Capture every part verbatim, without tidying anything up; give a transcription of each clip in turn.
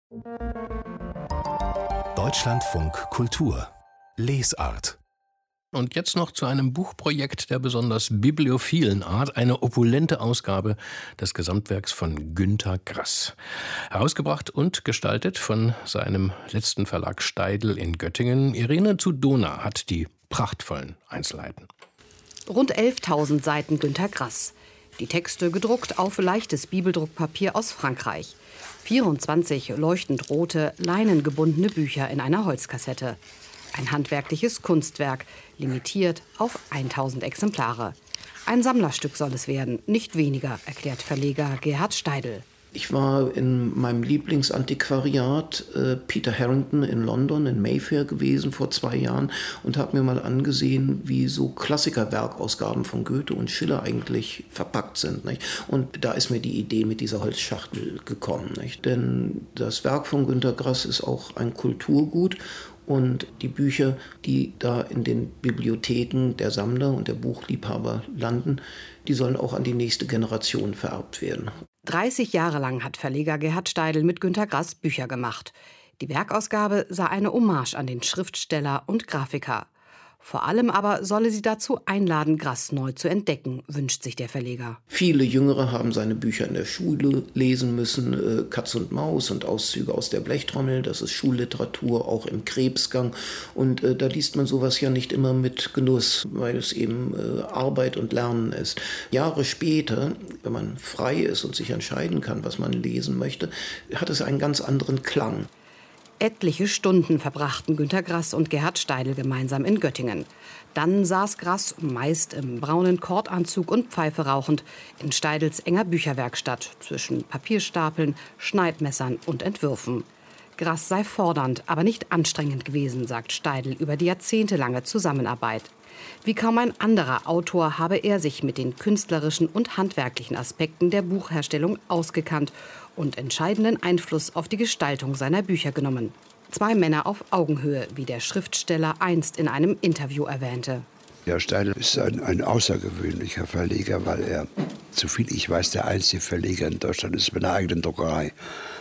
Deutschlandfunk Kultur Lesart. Und jetzt noch zu einem Buchprojekt der besonders bibliophilen Art, eine opulente Ausgabe des Gesamtwerks von Günter Grass. Herausgebracht und gestaltet von seinem letzten Verlag Steidl in Göttingen. Irene Zudona hat die prachtvollen Einzelheiten. Rund elftausend Seiten Günter Grass. Die Texte gedruckt auf leichtes Bibeldruckpapier aus Frankreich. vierundzwanzig leuchtend rote, leinengebundene Bücher in einer Holzkassette. Ein handwerkliches Kunstwerk, limitiert auf tausend Exemplare. Ein Sammlerstück soll es werden, nicht weniger, erklärt Verleger Gerhard Steidl. Ich war in meinem Lieblingsantiquariat äh, Peter Harrington in London, in Mayfair gewesen vor zwei Jahren und habe mir mal angesehen, wie so Klassikerwerkausgaben von Goethe und Schiller eigentlich verpackt sind. Nicht? Und da ist mir die Idee mit dieser Holzschachtel gekommen. Nicht? Denn das Werk von Günter Grass ist auch ein Kulturgut. Und die Bücher, die da in den Bibliotheken der Sammler und der Buchliebhaber landen, die sollen auch an die nächste Generation vererbt werden. dreißig Jahre lang hat Verleger Gerhard Steidl mit Günter Grass Bücher gemacht. Die Werkausgabe sei eine Hommage an den Schriftsteller und Grafiker. Vor allem aber solle sie dazu einladen, Grass neu zu entdecken, wünscht sich der Verleger. Viele Jüngere haben seine Bücher in der Schule lesen müssen. Äh, Katz und Maus und Auszüge aus der Blechtrommel, das ist Schulliteratur, auch im Krebsgang. Und äh, da liest man sowas ja nicht immer mit Genuss, weil es eben äh, Arbeit und Lernen ist. Jahre später, wenn man frei ist und sich entscheiden kann, was man lesen möchte, hat es einen ganz anderen Klang. Etliche Stunden verbrachten Günter Grass und Gerhard Steidl gemeinsam in Göttingen. Dann saß Grass, meist im braunen Kordanzug und Pfeife rauchend, in Steidls enger Bücherwerkstatt zwischen Papierstapeln, Schneidmessern und Entwürfen. Grass sei fordernd, aber nicht anstrengend gewesen, sagt Steidl über die jahrzehntelange Zusammenarbeit. Wie kaum ein anderer Autor habe er sich mit den künstlerischen und handwerklichen Aspekten der Buchherstellung ausgekannt und entscheidenden Einfluss auf die Gestaltung seiner Bücher genommen. Zwei Männer auf Augenhöhe, wie der Schriftsteller einst in einem Interview erwähnte. Ja, Steidl ist ein, ein außergewöhnlicher Verleger, weil er, soviel ich weiß, der einzige Verleger in Deutschland ist mit einer eigenen Druckerei.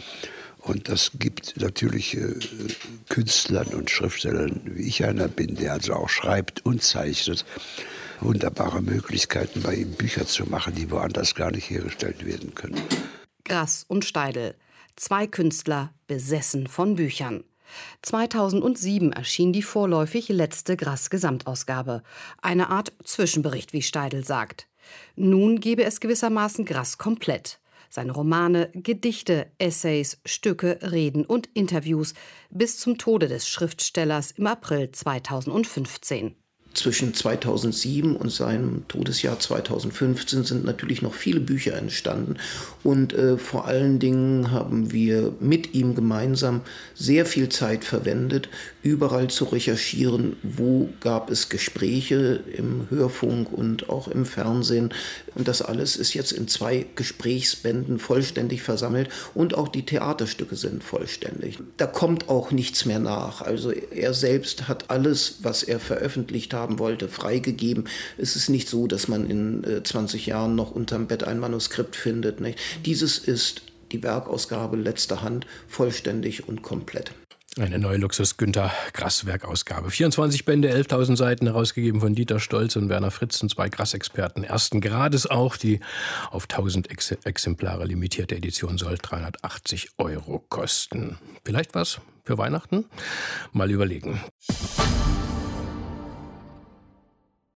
Und das gibt natürlich äh, Künstlern und Schriftstellern, wie ich einer bin, der also auch schreibt und zeichnet, wunderbare Möglichkeiten, bei ihm Bücher zu machen, die woanders gar nicht hergestellt werden können. Grass und Steidl, zwei Künstler, besessen von Büchern. zweitausendsieben erschien die vorläufig letzte Grass-Gesamtausgabe. Eine Art Zwischenbericht, wie Steidl sagt. Nun gebe es gewissermaßen Grass komplett. Seine Romane, Gedichte, Essays, Stücke, Reden und Interviews bis zum Tode des Schriftstellers im April zweitausendfünfzehn. Zwischen zweitausendsieben und seinem Todesjahr zweitausendfünfzehn sind natürlich noch viele Bücher entstanden. Und äh, vor allen Dingen haben wir mit ihm gemeinsam sehr viel Zeit verwendet, überall zu recherchieren, wo gab es Gespräche im Hörfunk und auch im Fernsehen. Und das alles ist jetzt in zwei Gesprächsbänden vollständig versammelt und auch die Theaterstücke sind vollständig. Da kommt auch nichts mehr nach. Also er selbst hat alles, was er veröffentlicht hat, haben wollte, freigegeben. Es ist nicht so, dass man in äh, zwanzig Jahren noch unterm Bett ein Manuskript findet. Nicht? Dieses ist die Werkausgabe letzter Hand, vollständig und komplett. Eine neue Luxus-Günter-Grass-Werkausgabe. vierundzwanzig Bände, elftausend Seiten, herausgegeben von Dieter Stolz und Werner Fritzen, zwei Grass-Experten ersten Grades auch. Die auf tausend Ex- Exemplare limitierte Edition soll dreihundertachtzig Euro kosten. Vielleicht was für Weihnachten? Mal überlegen.